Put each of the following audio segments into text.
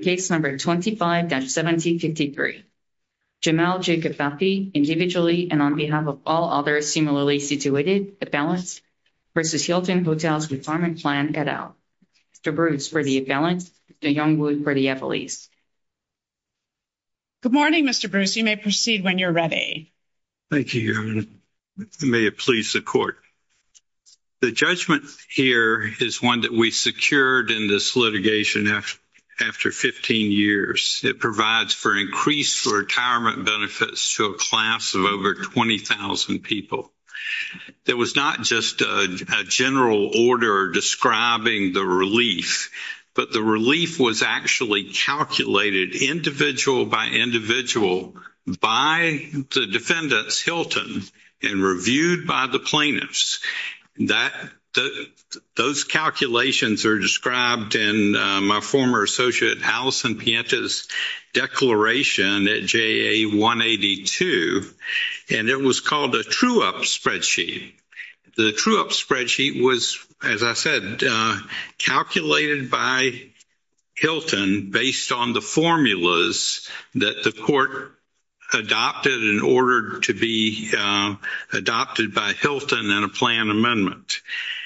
case number 25-1753. Jamal Jacob Bapi, individually and on behalf of all others similarly situated, appellants, versus Hilton Hotels Retirement Plan et al. Mr. Bruce for the appellant, Mr. Youngwood for the appellees. Good morning, Mr. Bruce. You may proceed when you're ready. Thank you, Your Honor. May it please the court. The judgment here is one that we secured in this litigation after 15 years. It provides for increased retirement benefits to a class of over 20,000 people. There was not just a general order describing the relief, but the relief was actually calculated individual by individual by the defendants, Hilton, and reviewed by the plaintiffs. Those calculations are described in my former associate Allison Pienta's declaration at JA 182, and it was called a true-up spreadsheet. The true-up spreadsheet was, as I said, calculated by Hilton based on the formulas that the court adopted and ordered to be adopted by Hilton in a plan amendment.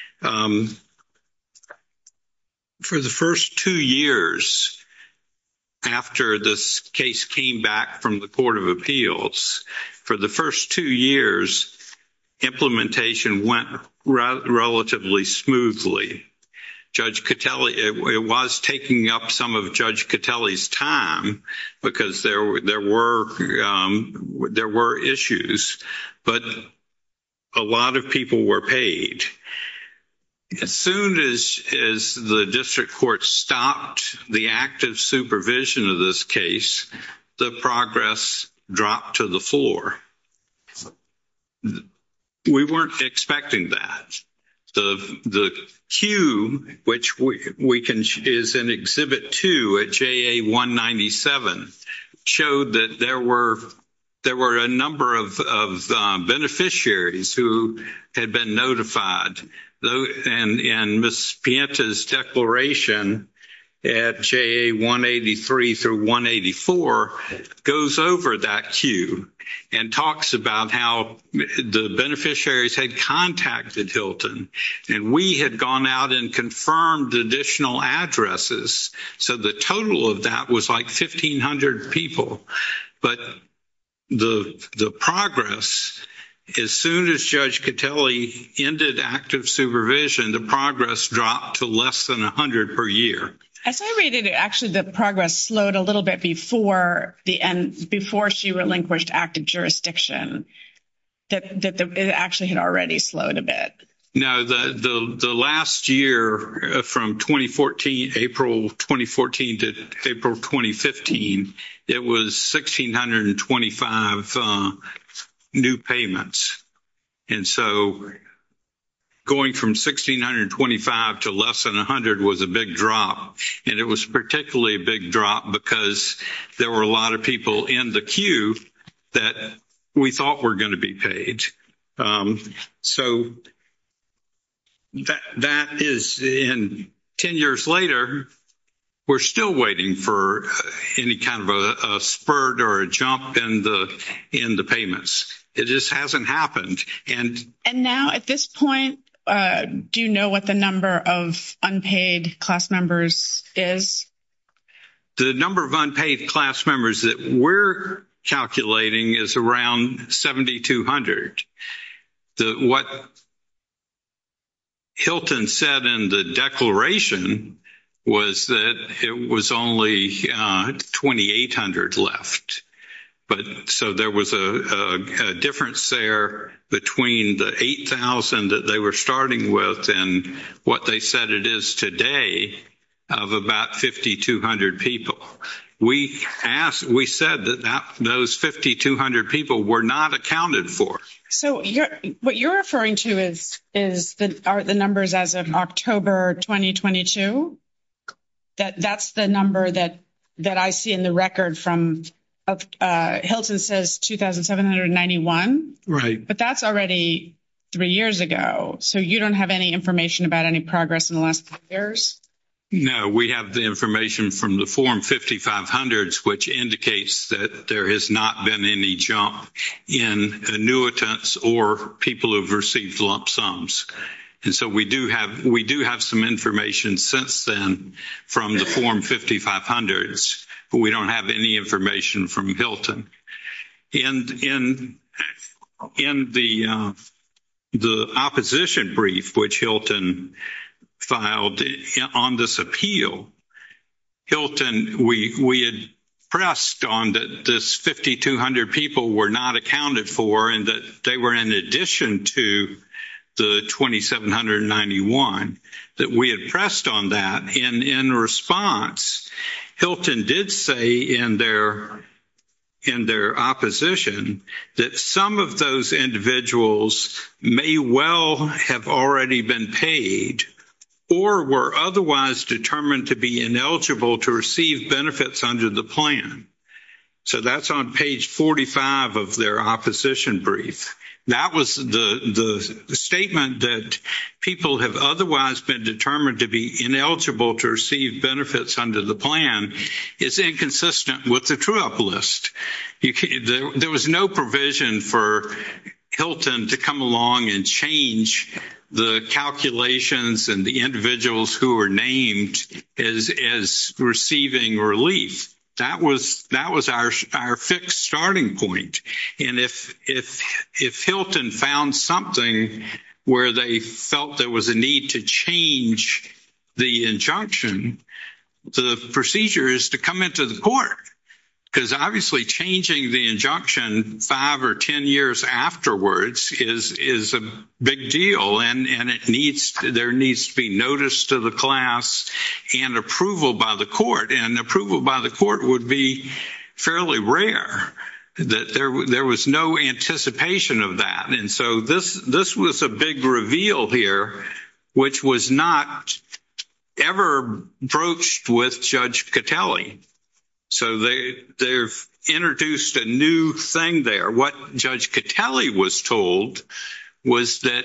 For the first 2 years after this case came back from the Court of Appeals, for the first 2 years, implementation went relatively smoothly. Judge Catelli, it was taking up some of Judge Catelli's time because there were issues, but a lot of people were paid. As soon as the district court stopped the active supervision of this case, the progress dropped to the floor. We weren't expecting that. The Q, which is in Exhibit 2 at JA 197, showed that there were a number of beneficiaries who had been notified. And Ms. Pienta's declaration at JA 183 through 184 goes over that Q and talks about how the beneficiaries had contacted Hilton, and we had gone out and confirmed additional addresses. So the total of that was like 1,500 people. But the progress, as soon as Judge Catelli ended active supervision, the progress dropped to less than 100 per year. As I read it, actually the progress slowed a little bit before the end, before she relinquished active jurisdiction, that it actually had already slowed a bit. No, the last year from 2014, April 2014 to April 2015, it was 1,625 new payments. And so going from 1,625 to less than 100 was a big drop. And it was particularly a big drop because there were a lot of people in the queue that we thought were going to be paid. So that is, in 10 years later, we're still waiting for any kind of a spurt or a jump in the payments. It just hasn't happened. And now at this point, do you know what the number of unpaid class members is? The number of unpaid class members that we're calculating is around 7,200. What Hilton said in the declaration was that it was only 2,800 left. But so there was a difference there between the 8,000 that they were starting with and what they said it is today of about 5,200 people. We said that those 5,200 people were not accounted for. So what you're referring to are the numbers as of October 2022? That's the number that I see in the record from Hilton says 2,791. Right. But that's already 3 years ago. So you don't have any information about any progress in the last 3 years? No, we have the information from the Form 5500s, which indicates that there has not been any jump in annuitants or people who've received lump sums. And so we do have some information since then from the Form 5500s, but we don't have any information from Hilton. In the opposition brief, which Hilton filed on this appeal, Hilton, we had pressed on that this 5,200 people were not accounted for and that they were in addition to the 2,791, that we had pressed on that. And in response, Hilton did say in their opposition that some of those individuals may well have already been paid or were otherwise determined to be ineligible to receive benefits under the plan. So that's on page 45 of their opposition brief. That was the statement that people have otherwise been determined to be ineligible to receive benefits under the plan is inconsistent with the true-up list. There was no provision for Hilton to come along and change the calculations and the individuals who were named as receiving relief. That was our fixed starting point. And if Hilton found something where they felt there was a need to change the injunction, the procedure is to come into the court. Because obviously changing the injunction 5 or 10 years afterwards is a big deal, and there needs to be notice to the class and approval by the court. And approval by the court would be fairly rare. That there was no anticipation of that, and so this was a big reveal here, which was not ever broached with Judge Catelli. So they've introduced a new thing there. What Judge Catelli was told was that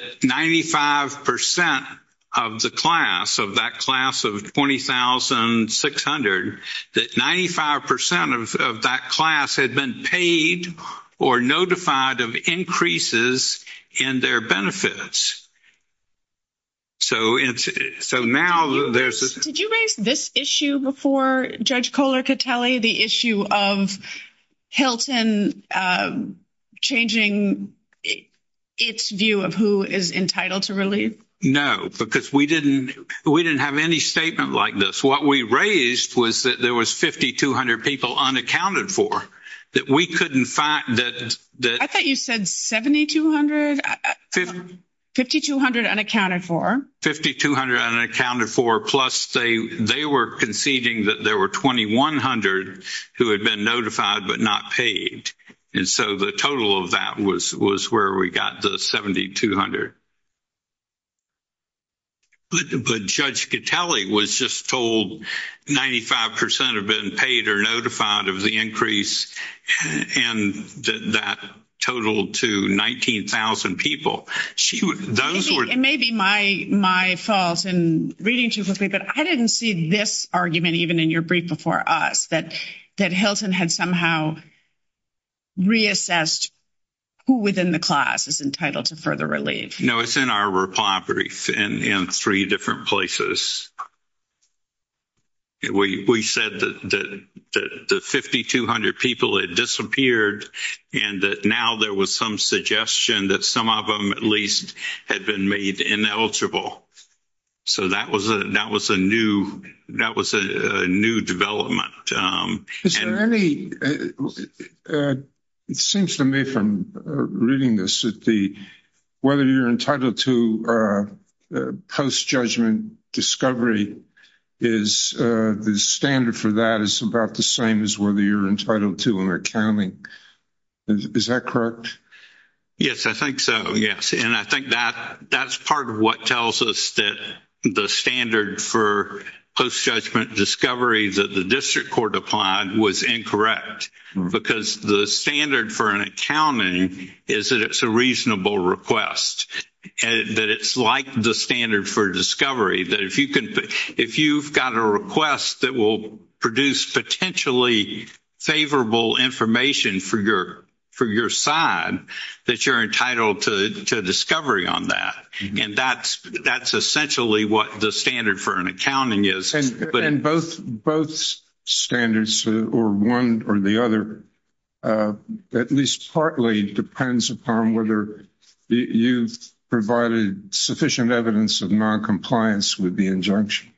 95% of the class, of that class of 20,600, that 95% of that class had been paid or notified of increases in their benefits. So now there's... Did you raise this issue before Judge Kohler-Catelli, the issue of Hilton changing its view of who is entitled to relief? No, because we didn't have any statement like this. What we raised was that there was 5,200 people unaccounted for, that we couldn't find that... I thought you said 7,200? 5,200 unaccounted for. 5,200 unaccounted for, plus they were conceding that there were 2,100 who had been notified but not paid. And so the total of that was where we got the 7,200. But Judge Catelli was just told 95% have been paid or notified of the increase, and that totaled to 19,000 people. It may be my fault in reading too quickly, but I didn't see this argument even in your brief before us, that Hilton had somehow reassessed who within the class is entitled to further relief. No, it's in our reply brief in 3 different places. We said that the 5,200 people had disappeared, and that now there was some suggestion that some of them at least had been made ineligible. So that was a new development. Is there any? It seems to me from reading this that whether you're entitled to post-judgment discovery is the standard for that is about the same as whether you're entitled to an accounting. Is that correct? Yes, I think so. Yes, and I think that's part of what tells us that the standard for post-judgment discovery that the district court applied was incorrect, because the standard for an accounting is that it's a reasonable request. that it's like the standard for discovery, that if you've got a request that will produce potentially favorable information for your side, that you're entitled to discovery on that. And that's essentially what the standard for an accounting is. And both standards, or one or the other, at least partly depends upon whether you've provided sufficient evidence of noncompliance with the injunction.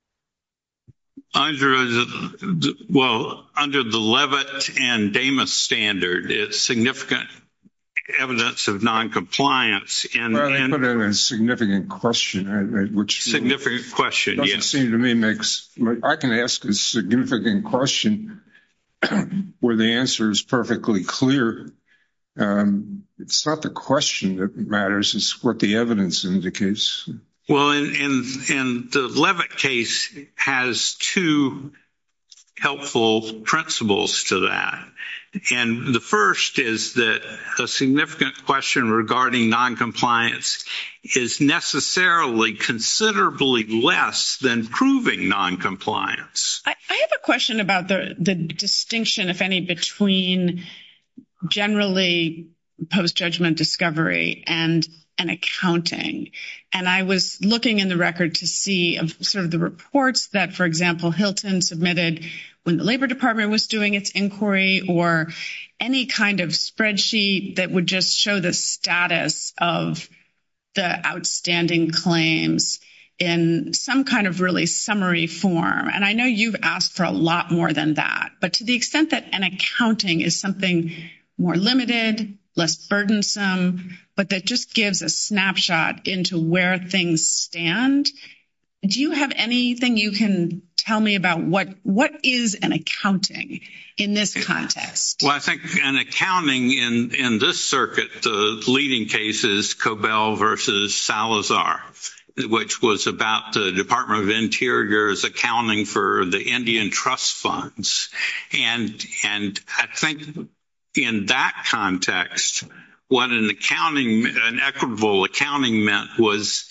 Under the Levitt and Damas standard, it's significant evidence of noncompliance. Well, they put in a significant question, which significant question, doesn't seem to me I can ask a significant question where the answer is perfectly clear. It's not the question that matters, it's what the evidence indicates. Well, and the Levitt case has two helpful principles to that. And the first is that a significant question regarding noncompliance is necessarily considerably less than proving noncompliance. I have a question about the distinction, if any, between generally post-judgment discovery and accounting. And I was looking in the record to see sort of the reports that, for example, Hilton submitted when the Labor Department was doing its inquiry, or any kind of spreadsheet that would just show the status of the outstanding claims in some kind of really summary form. And I know you've asked for a lot more than that, but to the extent that an accounting is something more limited, less burdensome, but that just gives a snapshot into where things stand, do you have anything you can tell me about what is an accounting in this context? Well, I think an accounting in this circuit, the leading case is Cobell versus Salazar, which was about the Department of Interior's accounting for the Indian trust funds. And I think in that context, what an equitable accounting meant was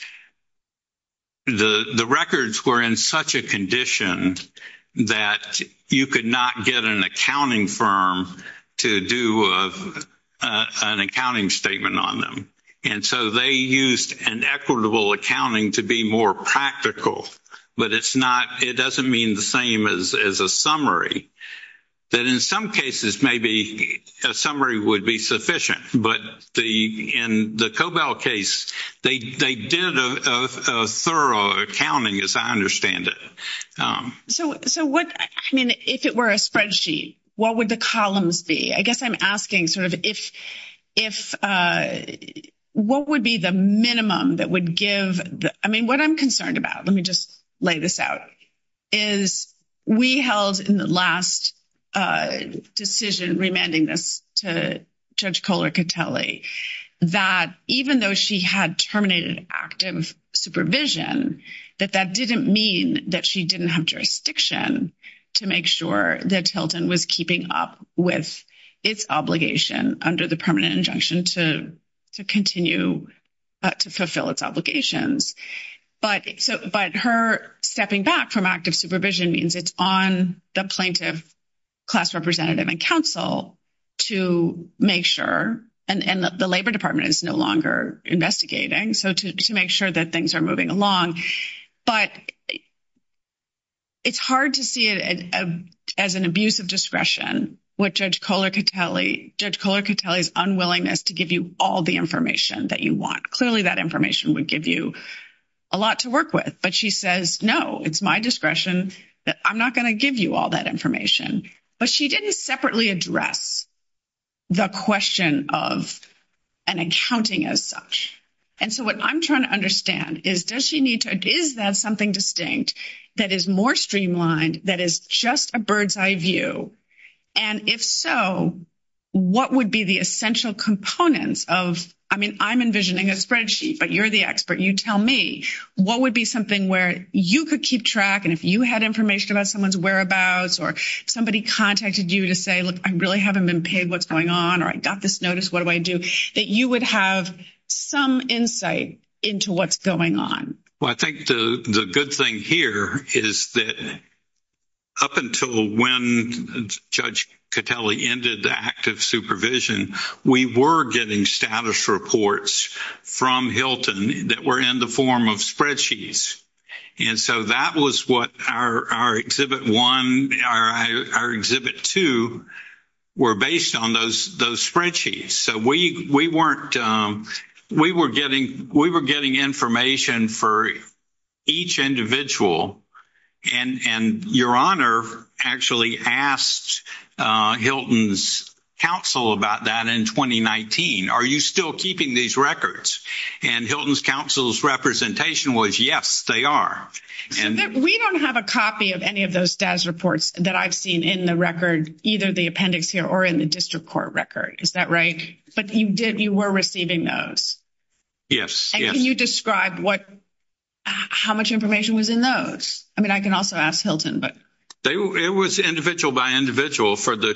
the records were in such a condition that you could not get an accounting firm to do an accounting statement on them. And so they used an equitable accounting to be more practical, but it doesn't mean the same as a summary. That in some cases, maybe a summary would be sufficient, but in the Cobell case, they did a thorough accounting, as I understand it. So what, I mean, if it were a spreadsheet, what would the columns be? I guess I'm asking sort of if what would be the minimum that would give what I'm concerned about, let me just lay this out, is we held in the last decision remanding this to Judge Kohler-Catelli that even though she had terminated active supervision, that didn't mean that she didn't have jurisdiction to make sure that Hilton was keeping up with its obligation under the permanent injunction to continue to fulfill its obligations. But her stepping back from active supervision means it's on the plaintiff, class representative, and counsel to make sure, and the Labor Department is no longer investigating, so to make sure that things are moving along. But it's hard to see it as an abuse of discretion with Judge Kohler-Catelli's unwillingness to give you all the information that you want. Clearly that information would give you a lot to work with, but she says, no, it's my discretion that I'm not going to give you all that information. But she didn't separately address the question of an accounting as such. And so what I'm trying to understand is, is that something distinct that is more streamlined, that is just a bird's eye view? And if so, what would be the essential components of, I'm envisioning a spreadsheet, but you're the expert. You tell me, what would be something where you could keep track, and if you had information about someone's whereabouts, or if somebody contacted you to say, look, I really haven't been paid, what's going on, or I got this notice, what do I do? That you would have some insight into what's going on. Well, I think the good thing here is that up until when Judge Catelli ended the active supervision, we were getting status reports from Hilton that were in the form of spreadsheets. And so that was what our Exhibit 1, our Exhibit 2 were based on, those spreadsheets. So we were getting information for each individual. And Your Honor actually asked Hilton's counsel about that in 2019. Are you still keeping these records? And Hilton's counsel's representation was, yes, they are. And we don't have a copy of any of those status reports that I've seen in the record, either the appendix here or in the district court record. Is that right? But you were receiving those. Yes. And yes. Can you describe how much information was in those? I mean, I can also ask Hilton, but. It was individual by individual for the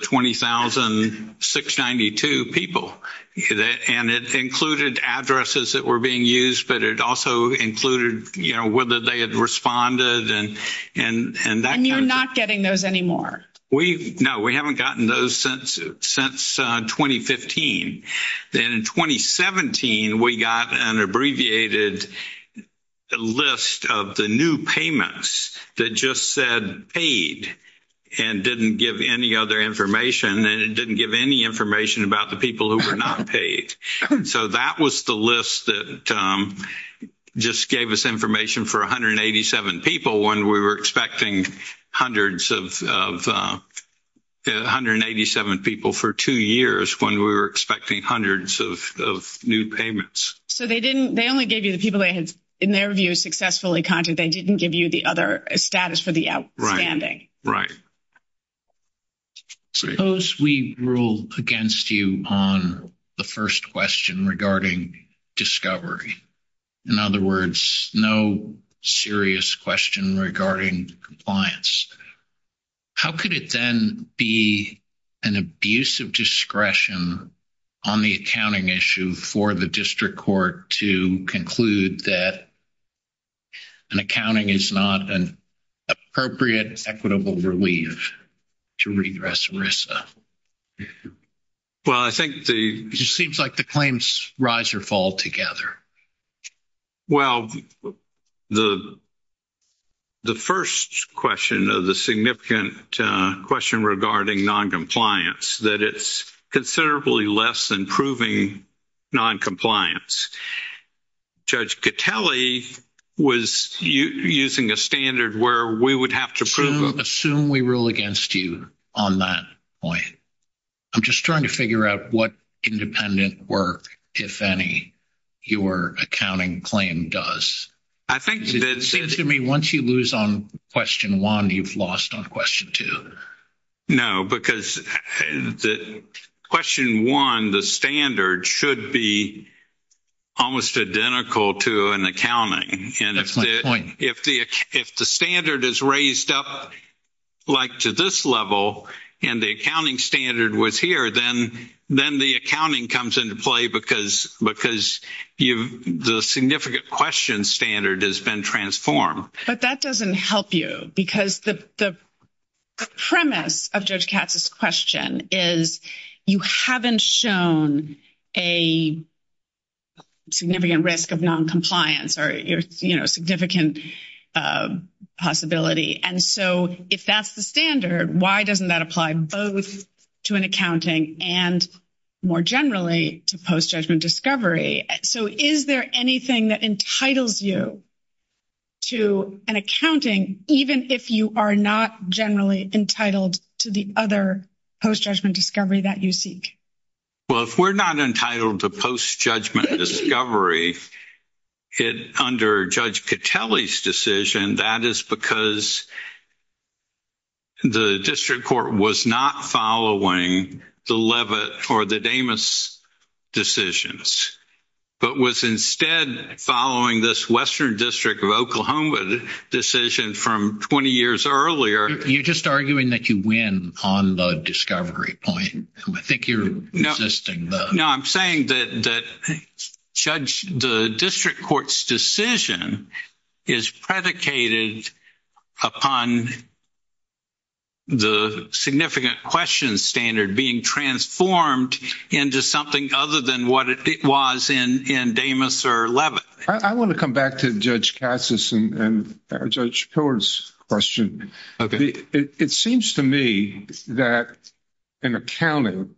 20,692 people. And it included addresses that were being used, but it also included, whether they had responded and that. And you're not getting those anymore? No, we haven't gotten those since 2015. Then in 2017, we got an abbreviated list of the new payments that just said paid and didn't give any other information, and it didn't give any information about the people who were not paid. So that was the list that just gave us information for 187 people when we were expecting hundreds of 187 people for 2 years when we were expecting hundreds of new payments. So they only gave you the people they had, in their view, successfully contacted. They didn't give you the other status for the outstanding. Right. Suppose we rule against you on the first question regarding discovery. In other words, no serious question regarding compliance. How could it then be an abuse of discretion on the accounting issue for the district court to conclude that an accounting is not an appropriate equitable relief to redress ERISA? Well, I think it just seems like the claims rise or fall together. Well, the first question of the significant question regarding noncompliance, that it's considerably less than proving noncompliance. Judge Catelli was using a standard where we would have to prove. Assume we rule against you on that point. I'm just trying to figure out what independent work, if any, your accounting claim does. I think it seems to me once you lose on question 1, you've lost on question 2. No, because the question 1, the standard should be almost identical to an accounting. And that's my point. If the standard is raised up like to this level and the accounting standard was here, then the accounting comes into play because the significant question standard has been transformed. But that doesn't help you, because the premise of Judge Katz's question is you haven't shown a significant risk of noncompliance or significant possibility. And so if that's the standard, why doesn't that apply both to an accounting and more generally to post-judgment discovery? So is there anything that entitles you to an accounting, even if you are not generally entitled to the other post-judgment discovery that you seek? Well, if we're not entitled to post-judgment discovery, under Judge Catelli's decision, that is because the district court was not following the Levitt or the Damas decisions, but was instead following this Western District of Oklahoma decision from 20 years earlier. You're just arguing that you win on the discovery point. I think you're resisting the... No, I'm saying that the district court's decision is predicated upon the significant question standard being transformed into something other than what it was in Damas or Levitt. I want to come back to Judge Katsas and Judge Pillard's question. Okay. It seems to me that in accounting,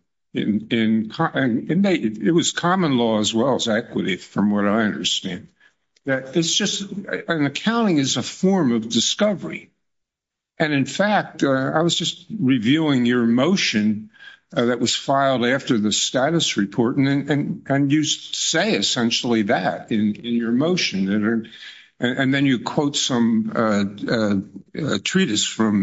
it was common law as well as equity, from what I understand, that it's just an accounting is a form of discovery. And in fact, I was just reviewing your motion that was filed after the status report, and you say essentially that in your motion. And then you quote some treatise from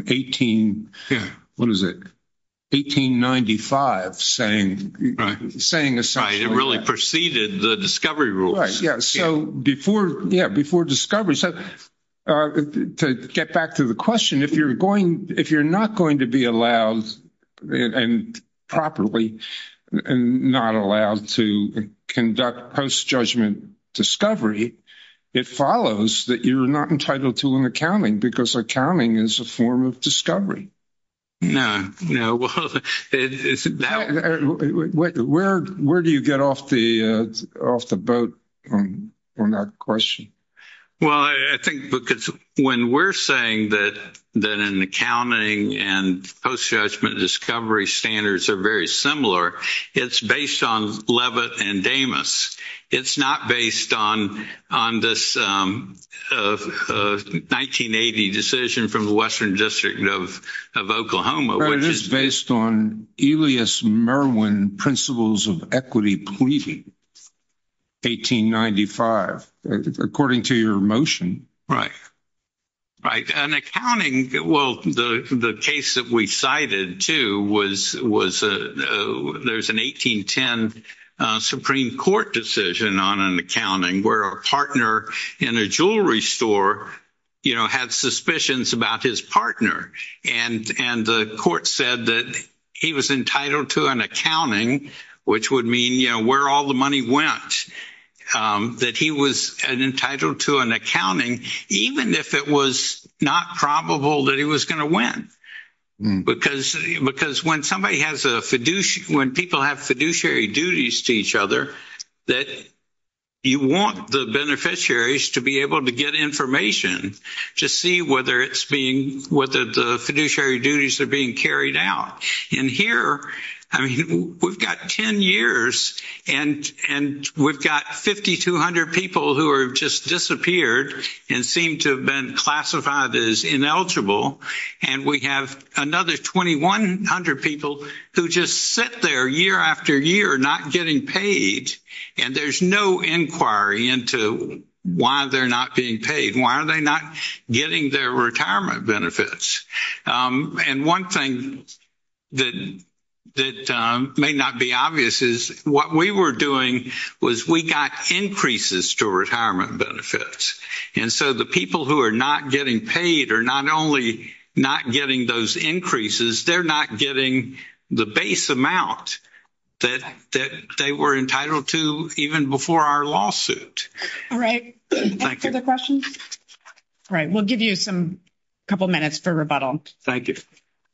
1895 saying essentially right. It really preceded the discovery rules. Right. Yeah. So before discovery. So to get back to the question, if you're not going to be allowed and properly and not allowed to conduct post-judgment discovery, it follows that you're not entitled to an accounting because accounting is a form of discovery. No. Well, where do you get off the boat on that question? Well, I think because when we're saying that an accounting and post-judgment discovery standards are very similar, it's based on Levitt and Damas. It's not based on this 1980 decision from the Western District of Oklahoma. But it is based on Elias Merwin Principles of Equity Pleading, 1895, according to your motion. Right. An accounting, well, the case that we cited too was there's an 1810 Supreme Court decision on an accounting where a partner in a jewelry store, had suspicions about his partner, and the court said that he was entitled to an accounting, which would mean where all the money went. That he was entitled to an accounting, even if it was not probable that he was going to win. Because when somebody has when people have fiduciary duties to each other, that you want the beneficiaries to be able to get information to see whether the fiduciary duties are being carried out. And here, we've got 10 years and we've got 5,200 people who are just disappeared and seem to have been classified as ineligible. And we have another 2,100 people who just sit there year after year not getting paid. And there's no inquiry into why they're not being paid. Why are they not getting their retirement benefits? And one thing that may not be obvious is what we were doing was we got increases to retirement benefits. And so the people who are not getting paid are not only not getting those increases, they're not getting the base amount that they were entitled to even before our lawsuit. All right. Thank you. Further questions? All right. We'll give you couple minutes for rebuttal. Thank you.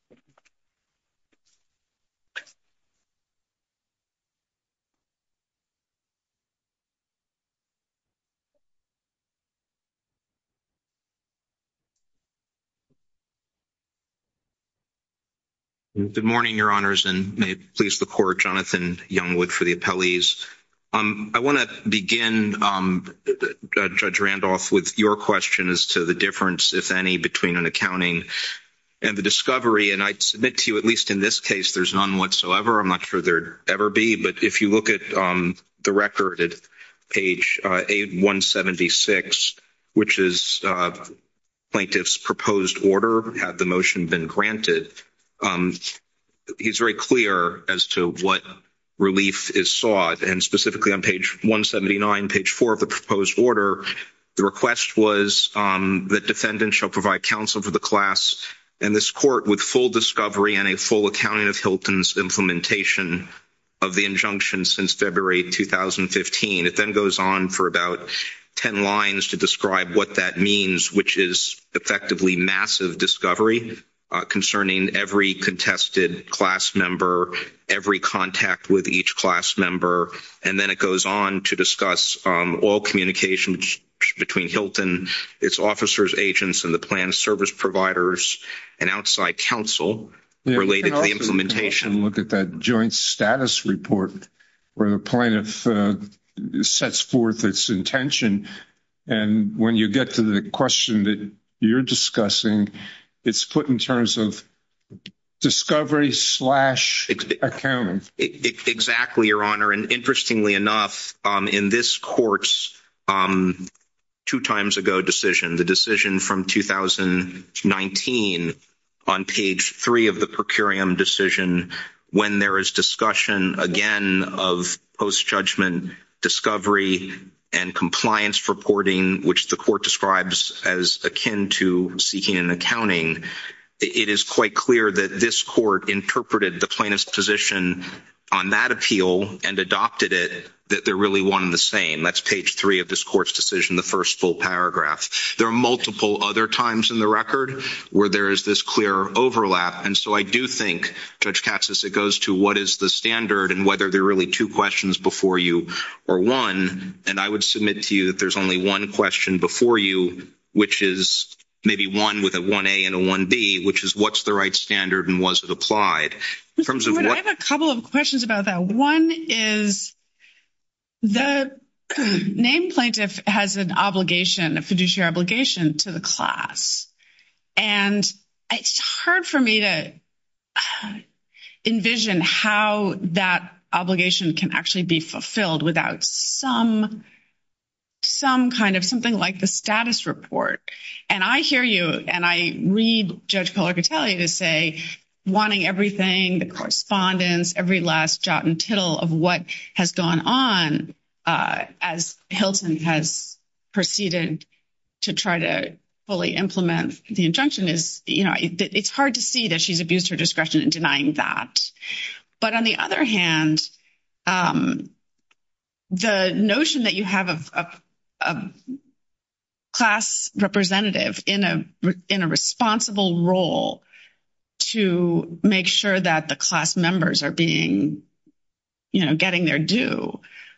Good morning, Your Honors, and may it please the Court, Jonathan Youngwood for the appellees. I want to begin, Judge Randolph, with your question as to the difference, if any, between an accounting and the discovery. And I submit to you, at least in this case, there's none whatsoever. I'm not sure there'd ever be. But if you look at the record at page A176, which is plaintiff's proposed order, had the motion been granted, he's very clear as to what relief is sought. And specifically on page 179, page 4 of the proposed order, the request was that defendant shall provide counsel for the class and this court with full discovery and a full accounting of Hilton's implementation of the injunction since February 2015. It then goes on for about 10 lines to describe what that means, which is effectively massive discovery concerning every contested class member, every contact with each class member. And then it goes on to discuss all communication between Hilton, its officers, agents, and the plan service providers and outside counsel related to the implementation. You can look at that joint status report where the plaintiff sets forth its intention. And when you get to the question that you're discussing, it's put in terms of discovery / accounting. Exactly, Your Honor. And interestingly enough, in this court's 2 times ago decision, the decision from 2019 on page 3 of the per curiam decision, when there is discussion again of post-judgment discovery and compliance reporting, which the court describes as akin to seeking an accounting, it is quite clear that this court interpreted the plaintiff's position on that appeal and adopted it, that they're really one and the same. That's page 3 of this court's decision, the first full paragraph. There are multiple other times in the record where there is this clear overlap. And so I do think, Judge Katsas, it goes to what is the standard and whether there are really 2 questions before you or one. And I would submit to you that there's only one question before you, which is maybe one with a 1A and a 1B, which is what's the right standard and was it applied? In terms of I have a couple of questions about that. One is the named plaintiff has an obligation, a fiduciary obligation to the class. And it's hard for me to envision how that obligation can actually be fulfilled without some kind of something like the status report. And I hear you, and I read Judge Collar-Catelli to say wanting everything, the correspondence, every last jot and tittle of what has gone on as Hilton has proceeded to try to fully implement the injunction is, it's hard to see that she's abused her discretion in denying that. But on the other hand, the notion that you have a class representative in a responsible role to make sure that the class members are being, getting their due.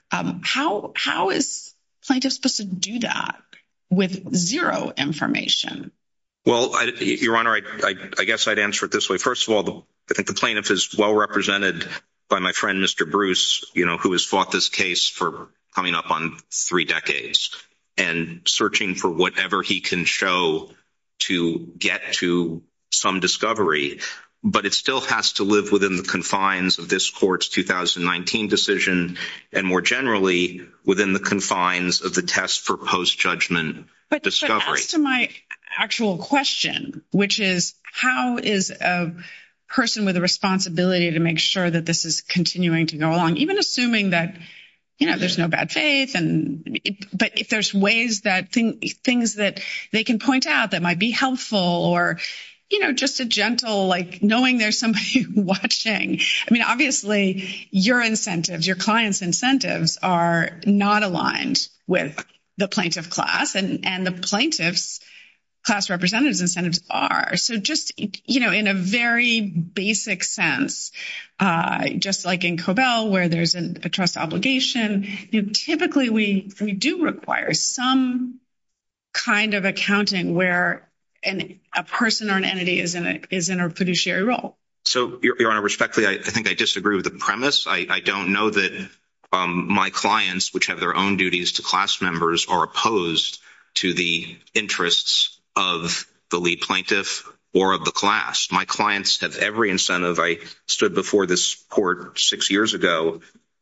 How is plaintiff supposed to do that with zero information? Well, Your Honor, I guess I'd answer it this way. First of all, I think the plaintiff is well represented by my friend, Mr. Bruce, who has fought this case for coming up on 3 decades and searching for whatever he can show to get to some discovery. But it still has to live within the confines of this court's 2019 decision and more generally within the confines of the test for post-judgment discovery. But as to my actual question, which is how is a person with a responsibility to make sure that this is continuing to go along, even assuming that, there's no bad faith, but if there's ways that things that they can point out that might be helpful or, just a gentle, knowing there's somebody watching. I mean, obviously your incentives, your client's incentives are not aligned with the plaintiff class and the plaintiff's class representatives' incentives are. So just, in a very basic sense, just like in Cobell where there's a trust obligation, typically we do require some kind of accounting where a person or an entity is in a fiduciary role. So, Your Honor, respectfully, I think I disagree with the premise. I don't know that my clients, which have their own duties to class members, are opposed to the interests of the lead plaintiff or of the class. My clients have every incentive. I stood before this court 6 years ago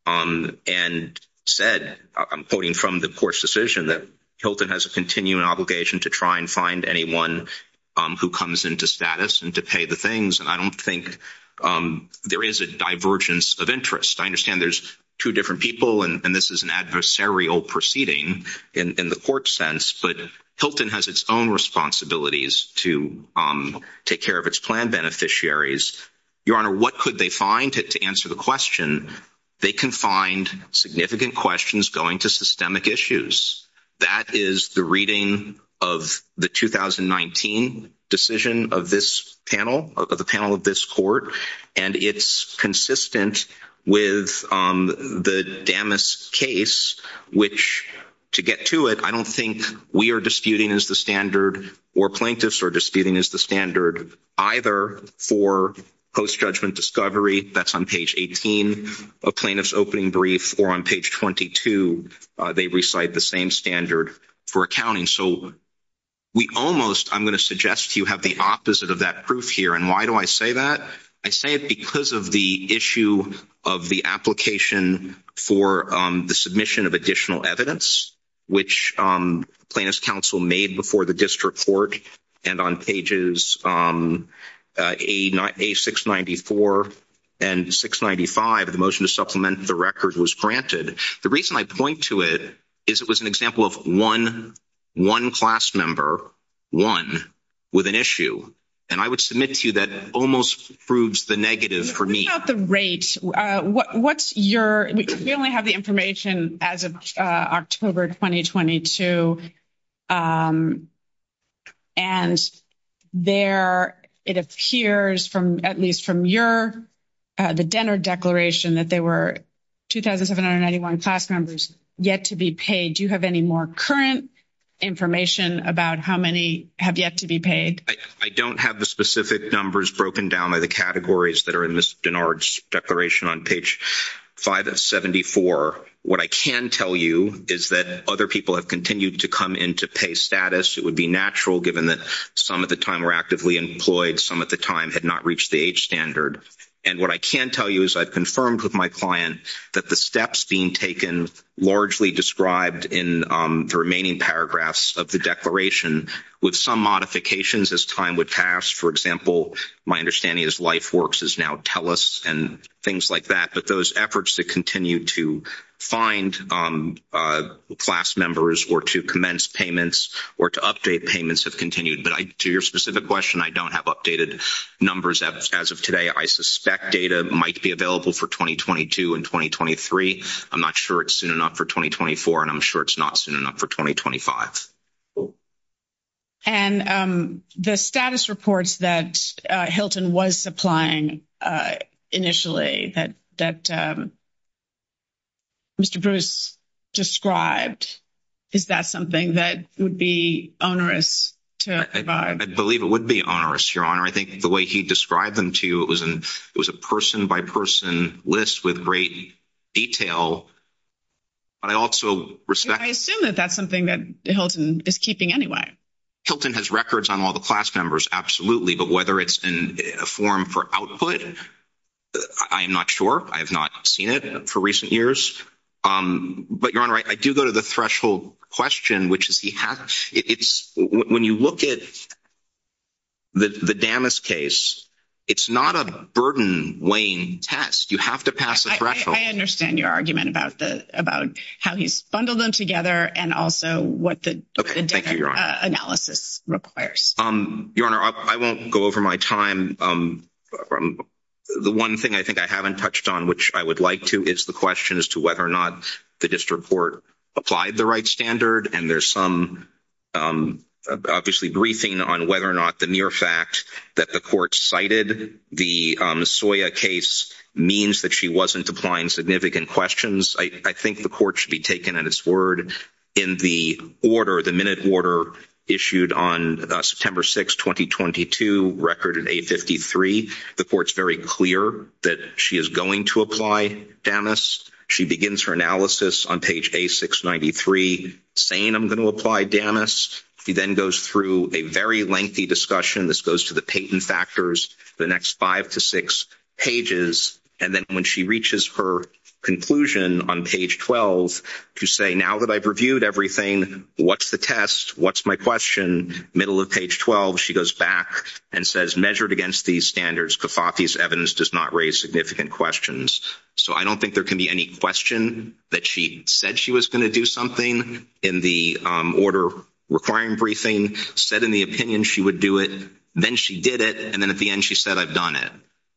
and said, I'm quoting from the court's decision, that Hilton has a continuing obligation to try and find anyone who comes into status and to pay the things. And I don't think there is a divergence of interest. I understand there's 2 different people and this is an adversarial proceeding in the court sense, but Hilton has its own responsibilities to take care of its plan beneficiaries. Your Honor, what could they find to answer the question? they can find significant questions going to systemic issues. That is the reading of the 2019 decision of this panel, of the panel of this court, and it's consistent with the Damas case, which, to get to it, I don't think we are disputing is the standard or plaintiffs are disputing is the standard either for post-judgment discovery. That's on page 18 of plaintiff's opening brief, or on page 22, they recite the same standard for accounting. So we almost, I'm going to suggest to you, have the opposite of that proof here. And why do I say that? I say it because of the issue of the application for the submission of additional evidence, which plaintiff's counsel made before the district court, and on pages A694 and 695, the motion to supplement the record was granted. The reason I point to it is it was an example of one class member, with an issue. And I would submit to you that almost proves the negative for me. What about the rate? What's your, we only have the information as of October 2022. And there, it appears from, at least from your, the Denner declaration, that there were 2,791 class members yet to be paid. Do you have any more current information about how many have yet to be paid? I don't have the specific numbers broken down by the categories that are in Ms. Denard's declaration on page 574. What I can tell you is that other people have continued to come into pay status. It would be natural, given that some at the time were actively employed, some at the time had not reached the age standard. And what I can tell you is I've confirmed with my client that the steps being taken largely described in the remaining paragraphs of the declaration, with some modifications as time would pass. For example, my understanding is LifeWorks is now TELUS and things like that. But those efforts to continue to find class members or to commence payments or to update payments have continued. But to your specific question, I don't have updated numbers as of today. I suspect data might be available for 2022 and 2023. I'm not sure it's soon enough for 2024, and I'm sure it's not soon enough for 2025. And the status reports that Hilton was supplying initially that Mr. Bruce described, is that something that would be onerous to provide? I believe it would be onerous, Your Honor. I think the way he described them to you, it was a person-by-person list with great detail. But I also respect— I assume that that's something that Hilton is keeping anyway. Hilton has records on all the class members, absolutely. But whether it's in a form for output, I am not sure. I have not seen it for recent years. But, Your Honor, I do go to the threshold question, which is when you look at the Damas case, it's not a burden-weighing test. You have to pass a threshold. I understand your argument about how he's bundled them together and also what the analysis requires. Your Honor, I won't go over my time. The one thing I think I haven't touched on, which I would like to, is the question as to whether or not the district court applied the right standard. And there's some obviously briefing on whether or not the mere fact that the court cited the Soya case means that she wasn't applying significant questions. I think the court should be taken at its word. In the minute order issued on September 6, 2022, record at 853, the court's very clear that she is going to apply Damas. She begins her analysis on page A693 saying, I'm going to apply Damas. She then goes through a very lengthy discussion. This goes to the patent factors, the next 5 to 6 pages. And then when she reaches her conclusion on page 12 to say, now that I've reviewed everything, what's the test? What's my question? Middle of page 12, she goes back and says, measured against these standards, Kafafi's evidence does not raise significant questions. So I don't think there can be any question that she said she was going to do something in the order requiring briefing, said in the opinion she would do it, then she did it, and then at the end she said, I've done it.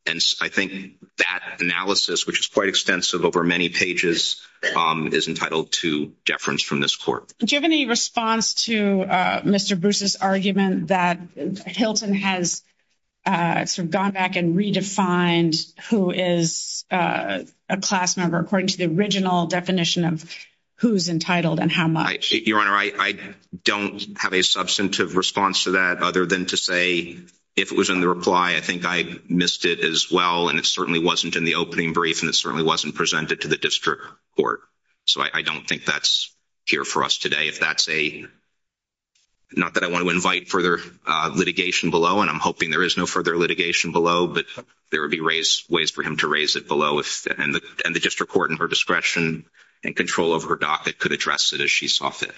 And I think that analysis, which is quite extensive over many pages, is entitled to deference from this court. Do you have any response to Mr. Bruce's argument that Hilton has sort of gone back and redefined who is a class member according to the original definition of who's entitled and how much? Your Honor, I don't have a substantive response to that other than to say, if it was in the reply, I think I missed it as well, and it certainly wasn't in the opening brief, and it certainly wasn't presented to the district court. So I don't think that's here for us today. If that's not that I want to invite further litigation below, and I'm hoping there is no further litigation below, but there would be ways for him to raise it below, and the district court in her discretion and control over her docket could address it as she saw fit.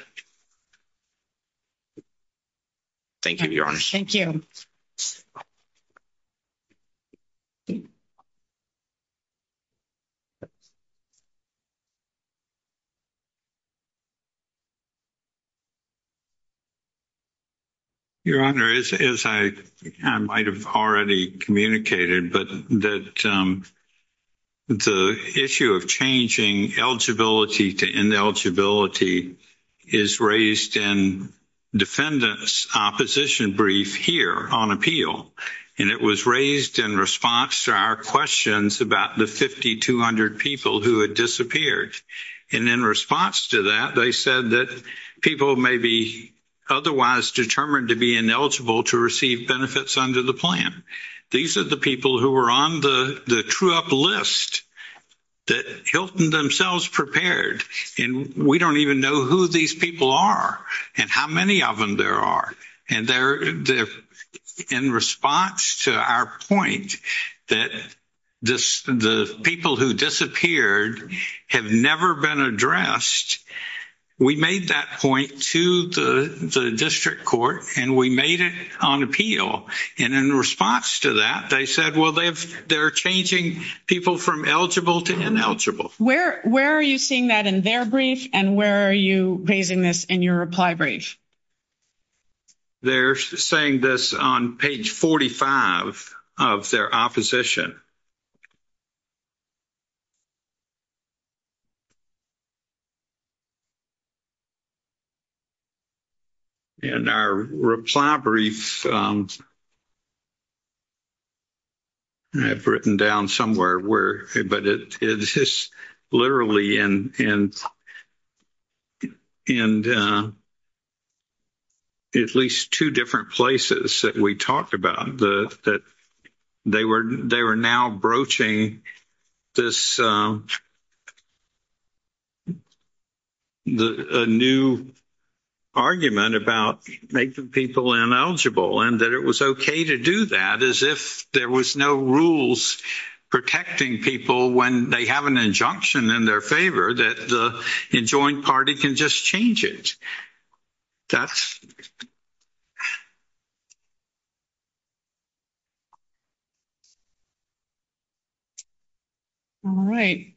Thank you, Your Honor. Thank you. Your Honor, as I might have already communicated, but that the issue of changing eligibility to ineligibility is raised in defendant's opposition brief here on appeal, and it was raised in response to our questions about the 5,200 people who had disappeared. And in response to that, they said that people may be otherwise determined to be ineligible to receive benefits under the plan. These are the people who were on the true-up list that Hilton themselves prepared, and we don't even know who these people are and how many of them there are. And they're in response to our point that the people who disappeared have never been addressed. We made that point to the district court, and we made it on appeal. And in response to that, they said, well, they're changing people from eligible to ineligible. Where are you seeing that in their brief, and where are you raising this in your reply brief? They're saying this on page 45 of their opposition. In our reply brief, I have written down somewhere but it is literally in at least two different places that we talked about that they were now broaching this a new argument about making people ineligible, and that it was okay to do that as if there was no rules protecting people when they have an injunction in their favor that the enjoined party can just change it. That's all right.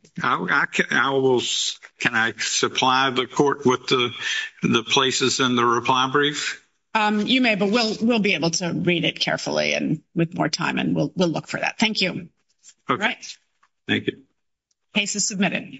Can I supply the court with the places in the reply brief? You may, but we'll be able to read it carefully and with more time, and we'll look for that. Thank you. Okay. All right. Thank you. Case is submitted.